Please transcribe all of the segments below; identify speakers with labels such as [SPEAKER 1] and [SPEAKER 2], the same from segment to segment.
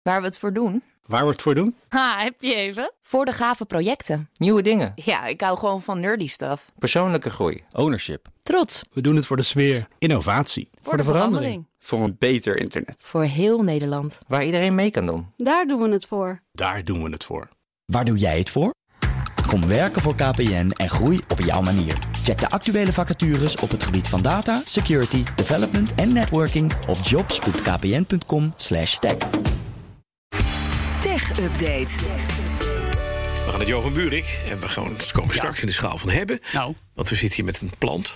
[SPEAKER 1] Waar we het voor doen?
[SPEAKER 2] Waar we het voor doen?
[SPEAKER 1] Heb je even?
[SPEAKER 3] Voor de gave projecten.
[SPEAKER 4] Nieuwe dingen.
[SPEAKER 1] Ja, ik hou gewoon van nerdy stuff.
[SPEAKER 4] Persoonlijke groei.
[SPEAKER 2] Ownership.
[SPEAKER 3] Trots.
[SPEAKER 2] We doen het voor de sfeer. Innovatie.
[SPEAKER 3] Voor de verandering.
[SPEAKER 5] Voor een beter internet.
[SPEAKER 3] Voor heel Nederland.
[SPEAKER 4] Waar iedereen mee kan doen.
[SPEAKER 6] Daar doen we het voor.
[SPEAKER 2] Daar doen we het voor.
[SPEAKER 7] Waar doe jij het voor? Kom werken voor KPN en groei op jouw manier. Check de actuele vacatures op het gebied van data, security, development en networking op jobs.kpn.com/tech.
[SPEAKER 8] Tech Update.
[SPEAKER 9] We gaan naar Jo van Buurik en we komen straks in de schaal van hebben.
[SPEAKER 10] Nou.
[SPEAKER 9] Want we zitten hier met een plant.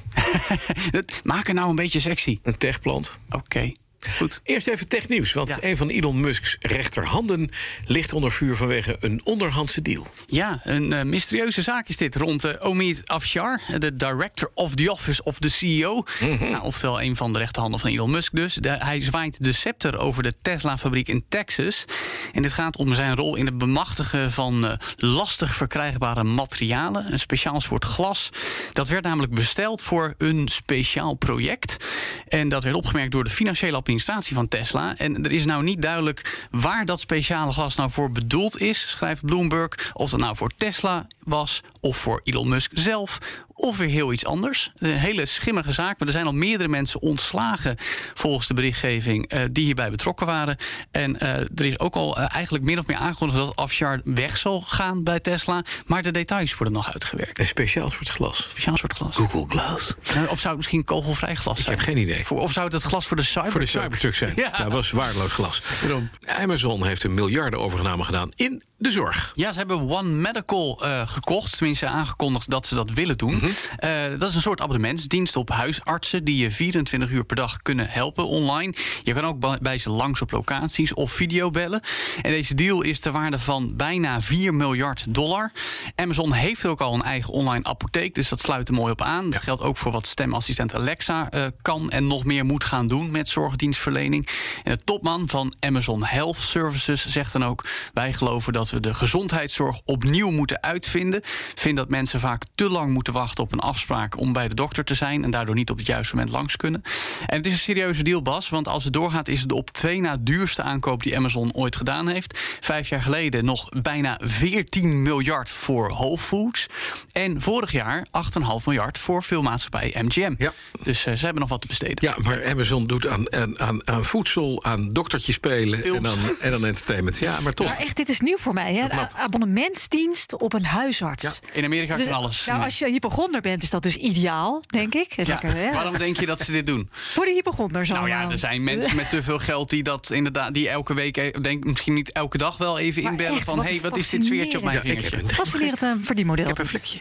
[SPEAKER 10] Maak het nou een beetje sexy.
[SPEAKER 9] Een techplant.
[SPEAKER 10] Oké. Goed.
[SPEAKER 9] Eerst even technieuws, want een van Elon Musk's rechterhanden ligt onder vuur vanwege een onderhandse deal.
[SPEAKER 10] Ja, een mysterieuze zaak is dit rond Omid Afshar, de director of the office of the CEO. Nou, oftewel een van de rechterhanden van Elon Musk dus. Hij zwaait de scepter over de Tesla-fabriek in Texas. En dit gaat om zijn rol in het bemachtigen van lastig verkrijgbare materialen. Een speciaal soort glas. Dat werd namelijk besteld voor een speciaal project. En dat werd opgemerkt door de financiële administratie van Tesla. En er is nou niet duidelijk waar dat speciale glas nou voor bedoeld is, schrijft Bloomberg. Of dat nou voor Tesla was, of voor Elon Musk zelf, of weer heel iets anders. Een hele schimmige zaak, maar er zijn al meerdere mensen ontslagen volgens de berichtgeving die hierbij betrokken waren. En er is ook al eigenlijk min of meer aangekondigd dat Afshar weg zal gaan bij Tesla, maar de details worden nog uitgewerkt.
[SPEAKER 9] Een speciaal soort glas.
[SPEAKER 10] Speciaal soort glas.
[SPEAKER 9] Google Glass.
[SPEAKER 10] Of zou het misschien kogelvrij glas zijn?
[SPEAKER 9] Ik heb geen idee.
[SPEAKER 10] Of zou het het glas voor de Cybertruck?
[SPEAKER 9] Voor de Cybertruck zijn.
[SPEAKER 10] Ja.
[SPEAKER 9] Dat was waardeloos glas.
[SPEAKER 10] Waarom?
[SPEAKER 9] Amazon heeft een miljardenovername gedaan in de zorg.
[SPEAKER 10] Ja, ze hebben One Medical gekocht. Tenminste aangekondigd dat ze dat willen doen. Dat is een soort abonnementsdienst op huisartsen die je 24 uur per dag kunnen helpen online. Je kan ook bij ze langs op locaties of videobellen. En deze deal is ter waarde van bijna $4 miljard. Amazon heeft ook al een eigen online apotheek, dus dat sluit er mooi op aan. Dat geldt ook voor wat stemassistent Alexa kan en nog meer moet gaan doen met zorgdienstverlening. En de topman van Amazon Health Services zegt dan ook: wij geloven dat we de gezondheidszorg opnieuw moeten uitvinden. Vind dat mensen vaak te lang moeten wachten op een afspraak om bij de dokter te zijn en daardoor niet op het juiste moment langs kunnen. En het is een serieuze deal, Bas, want als het doorgaat is het de op 2 na duurste aankoop die Amazon ooit gedaan heeft. 5 jaar geleden nog bijna 14 miljard voor Whole Foods. En vorig jaar 8,5 miljard voor filmmaatschappij MGM.
[SPEAKER 9] Ja.
[SPEAKER 10] Dus ze hebben nog wat te besteden.
[SPEAKER 9] Ja, maar Amazon doet aan voedsel, aan doktertje spelen en dan entertainment. Ja, maar toch.
[SPEAKER 8] Maar echt, dit is nieuw voor mij, hè? Een abonnementsdienst op een huisarts.
[SPEAKER 10] Ja, in Amerika kan alles.
[SPEAKER 8] Nou, als je hypochonder bent, is dat dus ideaal, denk ik.
[SPEAKER 10] Ja,
[SPEAKER 8] lekker, hè?
[SPEAKER 10] waarom denk je dat ze dit doen?
[SPEAKER 8] Voor de hypochonders
[SPEAKER 10] Nou
[SPEAKER 8] allemaal.
[SPEAKER 10] ja, er zijn mensen met te veel geld die dat inderdaad, die elke week, misschien niet elke dag wel even
[SPEAKER 8] Maar
[SPEAKER 10] inbellen
[SPEAKER 8] echt,
[SPEAKER 10] van wat is dit sfeertje op mijn vingertje?
[SPEAKER 8] Fascinerend verdienmodel.
[SPEAKER 9] Ik heb een vlekje.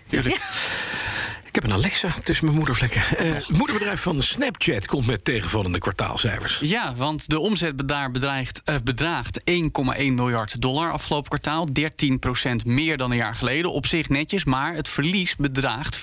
[SPEAKER 9] Ik heb een Alexa tussen mijn moedervlekken. Het moederbedrijf van Snapchat komt met tegenvallende kwartaalcijfers.
[SPEAKER 10] Ja, want de omzet daar bedraagt $1,1 miljard afgelopen kwartaal. 13% meer dan een jaar geleden. Op zich netjes, maar het verlies bedraagt $422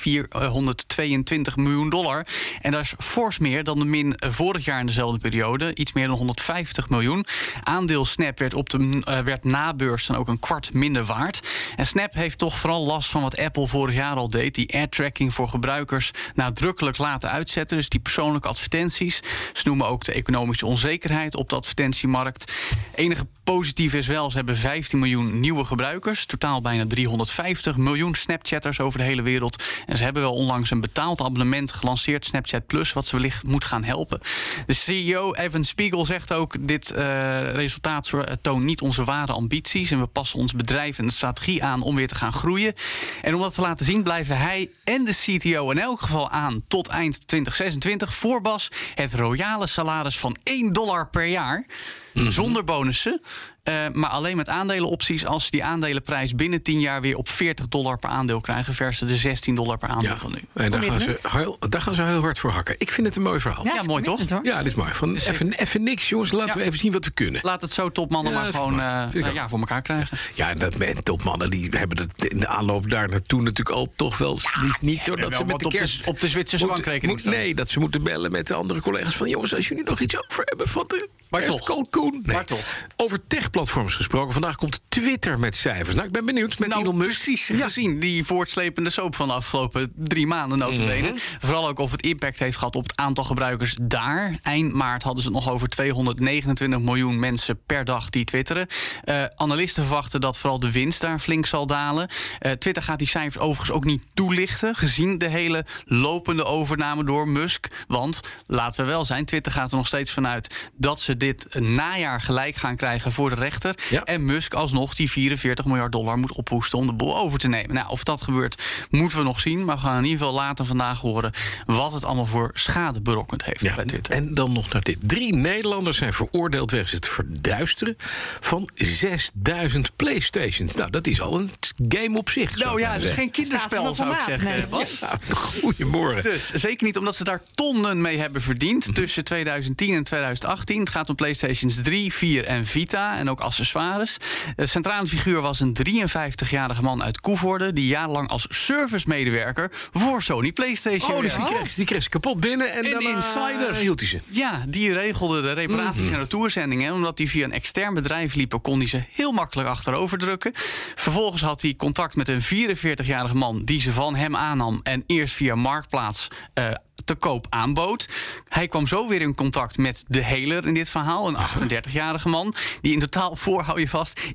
[SPEAKER 10] miljoen. En dat is fors meer dan de min vorig jaar in dezelfde periode. Iets meer dan $150 miljoen. Aandeel Snap werd na beurs dan ook een kwart minder waard. En Snap heeft toch vooral last van wat Apple vorig jaar al deed. Die ad-tracking voor gebruikers nadrukkelijk laten uitzetten. Dus die persoonlijke advertenties. Ze noemen ook de economische onzekerheid op de advertentiemarkt. Enige positief is wel, ze hebben 15 miljoen nieuwe gebruikers. Totaal bijna 350 miljoen Snapchatters over de hele wereld. En ze hebben wel onlangs een betaald abonnement gelanceerd, Snapchat Plus, wat ze wellicht moet gaan helpen. De CEO Evan Spiegel zegt ook: dit resultaat toont niet onze ware ambities en we passen ons bedrijf en de strategie aan om weer te gaan groeien. En om dat te laten zien blijven hij en de CTO in elk geval aan tot eind 2026 voor Bas het royale salaris van $1 per jaar. Zonder bonussen. Maar alleen met aandelenopties als ze die aandelenprijs binnen 10 jaar weer op $40 per aandeel krijgen versus de $16 per aandeel van nu.
[SPEAKER 9] En daar gaan ze heel hard voor hakken. Ik vind het een mooi verhaal.
[SPEAKER 10] Ja, mooi toch?
[SPEAKER 9] Ja, dit is mooi. Van even niks, jongens. Laten we even zien wat we kunnen.
[SPEAKER 10] Laat het zo topmannen maar gewoon voor elkaar krijgen.
[SPEAKER 9] Ja, topmannen die hebben het in de aanloop daar naartoe natuurlijk al toch wel niet zo dat ze met de kerst
[SPEAKER 10] op de Zwitserse bankrekening staan.
[SPEAKER 9] Nee, dat ze moeten bellen met de andere collega's van: jongens, als jullie nog iets over hebben van de
[SPEAKER 10] maar
[SPEAKER 9] kerstkalkoen. Koen. Nee.
[SPEAKER 10] Maar toch.
[SPEAKER 9] Over techplatforms gesproken. Vandaag komt Twitter met cijfers. Nou, ik ben benieuwd met Elon Musk.
[SPEAKER 10] Precies gezien. Die voortslepende soap van de afgelopen 3 maanden notabene. Vooral ook of het impact heeft gehad op het aantal gebruikers daar. Eind maart hadden ze het nog over 229 miljoen mensen per dag die twitteren. Analisten verwachten dat vooral de winst daar flink zal dalen. Twitter gaat die cijfers overigens ook niet toelichten, gezien de hele lopende overname door Musk. Want, laten we wel zijn, Twitter gaat er nog steeds vanuit dat ze dit najaar gelijk gaan krijgen voor de rechter. Ja. En Musk alsnog die $44 miljard moet ophoesten om de boel over te nemen. Nou, of dat gebeurt, moeten we nog zien. Maar we gaan in ieder geval later vandaag horen wat het allemaal voor schade berokkend heeft bij Twitter.
[SPEAKER 9] En dan nog naar dit. 3 Nederlanders zijn veroordeeld wegens het verduisteren van 6000 PlayStations. Nou, dat is al een game op zich.
[SPEAKER 10] Nou ja, het is geen kinderspel, zou ik zeggen.
[SPEAKER 9] Goedemorgen.
[SPEAKER 10] Dus zeker niet omdat ze daar tonnen mee hebben verdiend tussen 2010 en 2018. Het gaat om PlayStations 3, 4 en Vita en ook accessoires. De centrale figuur was een 53-jarige man uit Koevoorde die jarenlang als servicemedewerker voor Sony PlayStation
[SPEAKER 9] dus die kreeg ze kapot binnen en dan
[SPEAKER 10] insider
[SPEAKER 9] hield hij ze.
[SPEAKER 10] Ja, die regelde de reparaties en retourzendingen. Omdat die via een extern bedrijf liepen, kon hij ze heel makkelijk achterover drukken. Vervolgens had hij contact met een 44-jarige man die ze van hem aannam en eerst via Marktplaats te koop aanbood. Hij kwam zo weer in contact met de heler in dit verhaal, een 38-jarige man, die in totaal, hou je vast, 1,2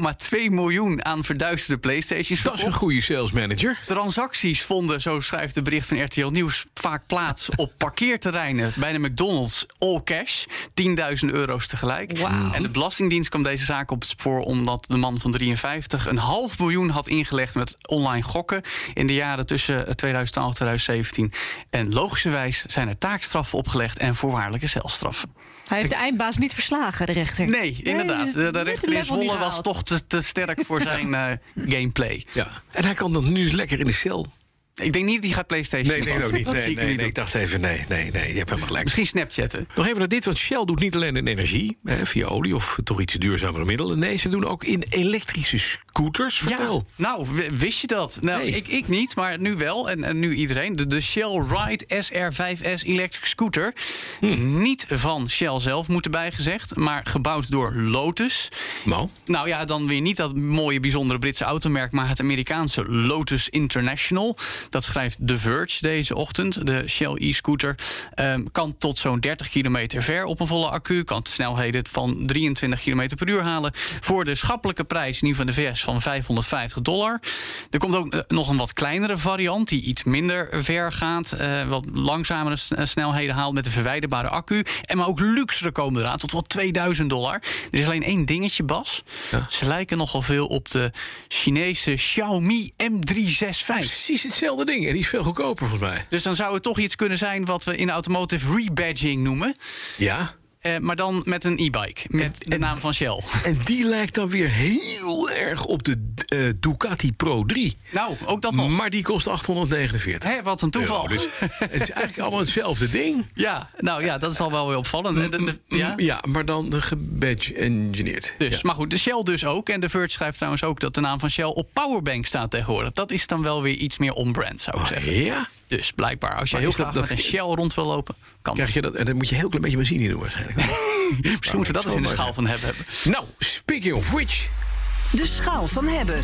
[SPEAKER 10] miljoen aan verduisterde PlayStations verkocht.
[SPEAKER 9] Dat is een goede salesmanager.
[SPEAKER 10] Transacties vonden, zo schrijft de bericht van RTL Nieuws, vaak plaats op parkeerterreinen bij de McDonald's, all cash, €10.000 tegelijk. Wow. En de Belastingdienst kwam deze zaak op het spoor omdat de man van 53 $500.000 had ingelegd met online gokken in de jaren tussen 2012 en 2017. En logischerwijs zijn er taakstraffen opgelegd en voorwaardelijke celstraffen.
[SPEAKER 8] Hij heeft de eindbaas niet verslagen, de rechter.
[SPEAKER 10] Nee, inderdaad. De rechter in Zwolle was toch te sterk voor zijn gameplay.
[SPEAKER 9] Ja. En hij kan dan nu lekker in de cel.
[SPEAKER 10] Ik denk niet dat hij gaat PlayStation.
[SPEAKER 9] Nee, ook niet. Nee, ik dacht even, nee, je hebt helemaal gelijk.
[SPEAKER 10] Misschien Snapchatten.
[SPEAKER 9] Nog even naar dit, want Shell doet niet alleen in energie, via olie of toch iets duurzamere middelen. Nee, ze doen ook in elektrische scooters. Vertel.
[SPEAKER 10] Ja, nou, wist je dat? Nou, nee. ik niet, maar nu wel. En nu iedereen. De Shell Ride SR5S Electric Scooter. Niet van Shell zelf, moet erbij gezegd, maar gebouwd door Lotus. Nou ja, dan weer niet dat mooie, bijzondere Britse automerk, maar het Amerikaanse Lotus International. Dat schrijft The Verge deze ochtend. De Shell e-scooter kan tot zo'n 30 kilometer ver op een volle accu. Kan snelheden van 23 kilometer per uur halen. Voor de schappelijke prijs, in ieder geval van de VS, van $550. Er komt ook nog een wat kleinere variant die iets minder ver gaat. Wat langzamere snelheden haalt met een verwijderbare accu. En maar ook luxere komen eraan, tot wel $2000. Er is alleen één dingetje, Bas. Ja. Ze lijken nogal veel op de Chinese Xiaomi M365.
[SPEAKER 9] Precies hetzelfde ding. En die is veel goedkoper volgens mij.
[SPEAKER 10] Dus dan zou het toch iets kunnen zijn wat we in de automotive rebadging noemen.
[SPEAKER 9] Ja.
[SPEAKER 10] Maar dan met een e-bike, met de naam van Shell. En
[SPEAKER 9] die lijkt dan weer heel erg op de Ducati Pro 3.
[SPEAKER 10] Nou, ook dat nog.
[SPEAKER 9] Maar die kost 849.
[SPEAKER 10] Hé, wat een toeval.
[SPEAKER 9] Dus het is eigenlijk allemaal hetzelfde ding.
[SPEAKER 10] Ja, nou ja, dat is al wel weer opvallend.
[SPEAKER 9] Ja, maar dan gebadge-engineerd.
[SPEAKER 10] Dus,
[SPEAKER 9] ja.
[SPEAKER 10] Maar goed, de Shell dus ook. En de Verge schrijft trouwens ook dat de naam van Shell op powerbank staat tegenwoordig. Dat is dan wel weer iets meer on-brand, zou ik zeggen.
[SPEAKER 9] Ja?
[SPEAKER 10] Dus blijkbaar, als je heel graag met een Shell rond wil lopen, kan
[SPEAKER 9] krijg je dat. En dan moet je heel klein beetje benzine doen waarschijnlijk.
[SPEAKER 10] Misschien moeten we dat eens in de schaal van hebben.
[SPEAKER 9] Nou, speaking of which.
[SPEAKER 5] De schaal van hebben.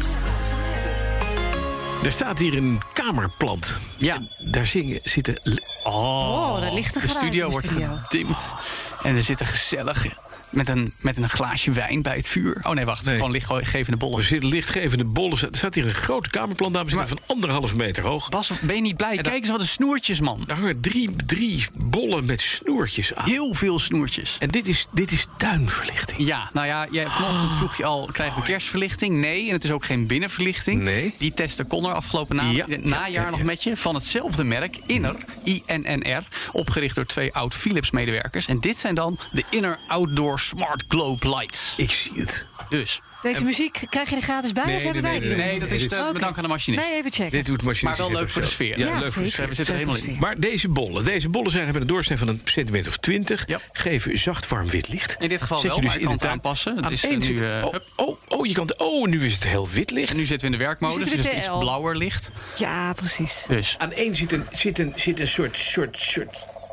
[SPEAKER 9] Er staat hier een kamerplant.
[SPEAKER 10] Ja.
[SPEAKER 9] En daar zitten...
[SPEAKER 8] daar ligt een
[SPEAKER 10] de studio wordt gedimd. En er zitten gezellig... Met een glaasje wijn bij het vuur. Oh nee, wacht. Nee. Gewoon lichtgevende bollen.
[SPEAKER 9] Er zitten lichtgevende bollen. Er staat hier een grote kamerplant, dames en heren, van 1,5 meter hoog.
[SPEAKER 10] Bas, ben je niet blij? Kijk eens wat een snoertjes, man.
[SPEAKER 9] Daar hangen drie bollen met snoertjes aan.
[SPEAKER 10] Heel veel snoertjes.
[SPEAKER 9] En dit is tuinverlichting.
[SPEAKER 10] Ja, nou ja, vanochtend vroeg je al, krijgen we kerstverlichting? Nee, en het is ook geen binnenverlichting.
[SPEAKER 9] Nee.
[SPEAKER 10] Die testen Connor afgelopen najaar nog met je. Van hetzelfde merk, Inner, INNR. Opgericht door 2 oud-Philips-medewerkers. En dit zijn dan de Inner Outdoor Smart Globe Lights.
[SPEAKER 9] Ik zie het.
[SPEAKER 10] Dus.
[SPEAKER 8] Deze muziek krijg je er gratis bij of hebben wij het?
[SPEAKER 10] Nee, dat is bedankt aan de machinist.
[SPEAKER 8] Nee, even checken.
[SPEAKER 9] Dit doet de machinist.
[SPEAKER 10] Maar wel leuk voor de sfeer.
[SPEAKER 9] Ja, leuk voor de sfeer.
[SPEAKER 10] We zitten helemaal in.
[SPEAKER 9] Maar deze bollen hebben een doorsnee van een centimeter of 20. Ja. Geven zacht warm wit licht.
[SPEAKER 10] In dit geval wel, dus maar je kan het aanpassen. Het is nu,
[SPEAKER 9] je kan nu is het heel wit licht.
[SPEAKER 10] En nu zitten we in de werkmodus, dus het is iets blauwer licht.
[SPEAKER 8] Ja, precies.
[SPEAKER 10] Dus.
[SPEAKER 9] Aan één zit een soort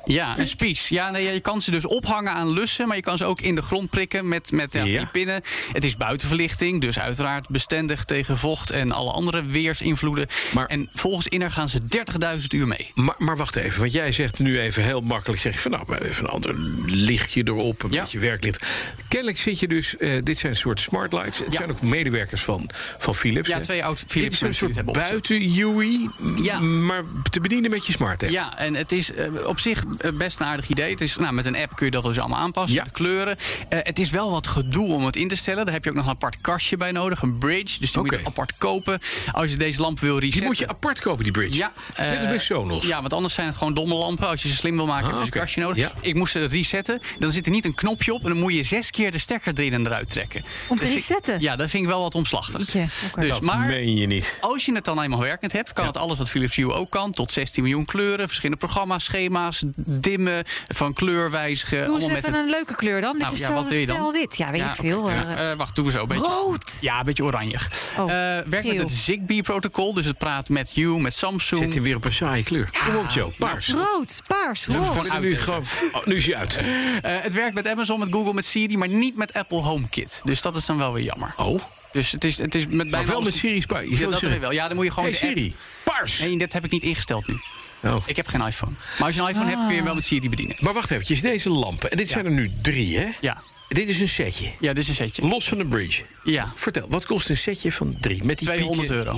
[SPEAKER 10] Ja, een spies. Ja, nee, je kan ze dus ophangen aan lussen, maar je kan ze ook in de grond prikken met die pinnen. Het is buitenverlichting, dus uiteraard bestendig tegen vocht en alle andere weersinvloeden. En volgens Inner gaan ze 30.000 uur mee.
[SPEAKER 9] Maar wacht even, want jij zegt nu even heel makkelijk, zeg je van nou, even een ander lichtje erop, een beetje werklicht. Kennelijk zit je dus, dit zijn een soort smart lights. Het zijn ook medewerkers van Philips.
[SPEAKER 10] Ja, 2 oud Philips.
[SPEAKER 9] Dit is een soort buiten-UI, maar te bedienen met je smart app.
[SPEAKER 10] Ja, en het is op zich best een aardig idee. Het is, met een app kun je dat dus allemaal aanpassen, de kleuren. Het is wel wat gedoe om het in te stellen. Daar heb je ook nog een apart kastje bij nodig, een bridge. Dus die moet je apart kopen. Als je deze lamp wil resetten.
[SPEAKER 9] Die moet je apart kopen, die bridge?
[SPEAKER 10] Ja.
[SPEAKER 9] Dit is bij Sonos.
[SPEAKER 10] Ja, want anders zijn het gewoon domme lampen. Als je ze slim wil maken, heb je een kastje nodig. Ja. Ik moest ze resetten. Dan zit er niet een knopje op en dan moet je 6 keer de stekker erin en eruit trekken.
[SPEAKER 8] Om te resetten?
[SPEAKER 10] Ja, dat vind ik wel wat omslachtig. Dus,
[SPEAKER 9] dat meen je niet.
[SPEAKER 10] Als je het dan eenmaal werkend hebt, kan het alles wat Philips Hue ook kan. Tot 16 miljoen kleuren, verschillende programma's, schema's, dimmen, van kleur wijzigen.
[SPEAKER 8] Doe eens even een leuke kleur dan. Dit is
[SPEAKER 10] wat wil je dan?
[SPEAKER 8] Felwit. Ja, weet ik veel.
[SPEAKER 10] Wacht, doen we zo.
[SPEAKER 8] Rood!
[SPEAKER 10] Ja, een beetje oranjig. Werkt met het Zigbee-protocol, dus het praat met Hue, met Samsung.
[SPEAKER 9] Zet hem weer op een saaie kleur. Kom op, Joe. Paars.
[SPEAKER 8] Rood, paars, roze.
[SPEAKER 9] Nu is hij uit.
[SPEAKER 10] Het werkt met Amazon, met Google, met Siri, maar niet met Apple HomeKit. Dus dat is dan wel weer jammer.
[SPEAKER 9] Oh.
[SPEAKER 10] Dus het is met bijna
[SPEAKER 9] maar wel met Siri bij.
[SPEAKER 10] Ja, dat wel. Ja, dan moet je gewoon
[SPEAKER 9] Siri, paars.
[SPEAKER 10] Nee, dat heb ik niet ingesteld nu.
[SPEAKER 9] Oh.
[SPEAKER 10] Ik heb geen iPhone. Maar als je een iPhone hebt, kun je hem wel met Siri bedienen.
[SPEAKER 9] Maar wacht even, deze lampen. En dit zijn er nu 3, hè?
[SPEAKER 10] Ja.
[SPEAKER 9] Dit is een setje.
[SPEAKER 10] Ja, dit is een setje.
[SPEAKER 9] Los van de bridge.
[SPEAKER 10] Ja.
[SPEAKER 9] Vertel, wat kost een setje van 3? Met die
[SPEAKER 10] €200.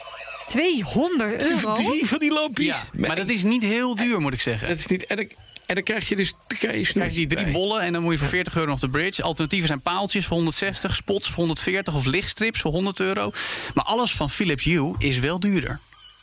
[SPEAKER 8] €200?
[SPEAKER 9] 3 van die lampjes?
[SPEAKER 10] Ja, maar dat is niet heel duur, moet ik zeggen.
[SPEAKER 9] Dat is niet... En dan krijg je dus
[SPEAKER 10] die 3 bollen en dan moet je voor €40 nog de bridge. Alternatieven zijn paaltjes voor 160, spots voor 140 of lichtstrips voor €100. Maar alles van Philips Hue is wel duurder.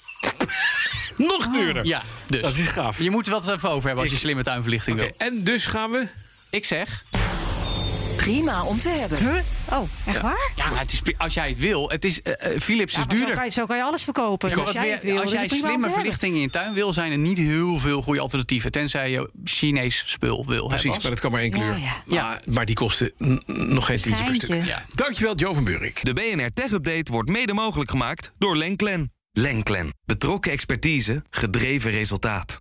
[SPEAKER 9] Nog duurder?
[SPEAKER 10] Ja, dus.
[SPEAKER 9] Dat is gaaf.
[SPEAKER 10] Je moet er wat even over hebben als je slimme tuinverlichting wil.
[SPEAKER 9] En dus gaan we...
[SPEAKER 10] Ik zeg...
[SPEAKER 5] Prima om te hebben.
[SPEAKER 8] Huh? Oh, echt waar?
[SPEAKER 10] Ja, het is, als jij het wil. Het is, Philips is duurder.
[SPEAKER 8] Zo kan je alles verkopen. Als jij het wil,
[SPEAKER 10] als jij slimme verlichting in je tuin wil, zijn er niet heel veel goede alternatieven. Tenzij je Chinees spul wil.
[SPEAKER 9] Precies, maar dat kan maar 1 kleur.
[SPEAKER 10] Ja.
[SPEAKER 9] Maar die kosten nog geen tientje per stuk. Ja. Dankjewel, Joe van Buurik.
[SPEAKER 6] De BNR Tech Update wordt mede mogelijk gemaakt door Lenklen. Lenklen. Betrokken expertise, gedreven resultaat.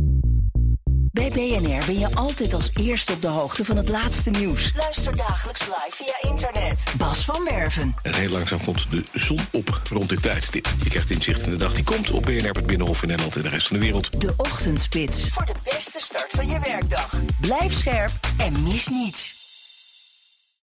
[SPEAKER 5] Bij BNR ben je altijd als eerste op de hoogte van het laatste nieuws. Luister dagelijks live via internet. Bas van Werven.
[SPEAKER 9] En heel langzaam komt de zon op rond dit tijdstip. Je krijgt inzicht in de dag die komt op BNR, het Binnenhof in Nederland en de rest van de wereld.
[SPEAKER 5] De Ochtendspits. Voor de beste start van je werkdag. Blijf scherp en mis niets.